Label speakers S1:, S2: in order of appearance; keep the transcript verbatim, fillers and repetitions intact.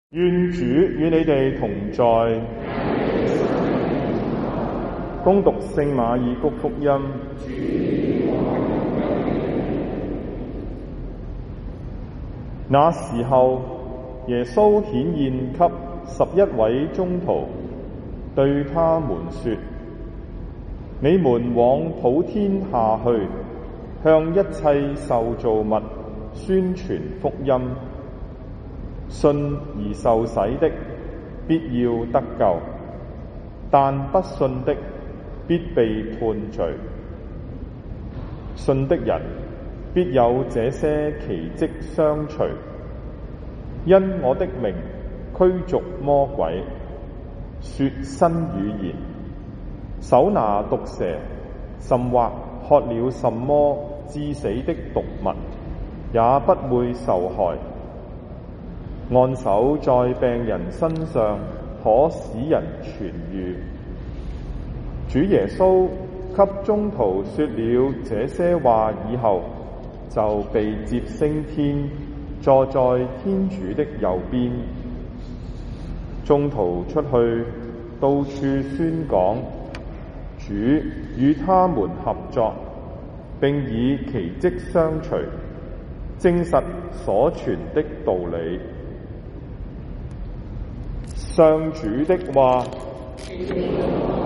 S1: 願主與你哋同在。恭讀聖馬爾谷福音。那時候，耶穌顯現給十一位宗徒，對他們說：你們往普天下去，向一切受造物宣傳福音。信而受洗的，必要得救；但不信的，必被判罪。信的人，必有這些奇蹟相隨，因我的名驅逐魔鬼，說新語言，手拿毒蛇，甚或喝了什麼致死的毒物，也不會受害。按手在病人身上，可使人痊癒。主耶穌給宗徒說了這些話以後，就被接升天，坐在天主的右邊。宗徒出去，到處宣講主與他們合作，並以奇蹟相隨，證實所傳的道理。上主的話。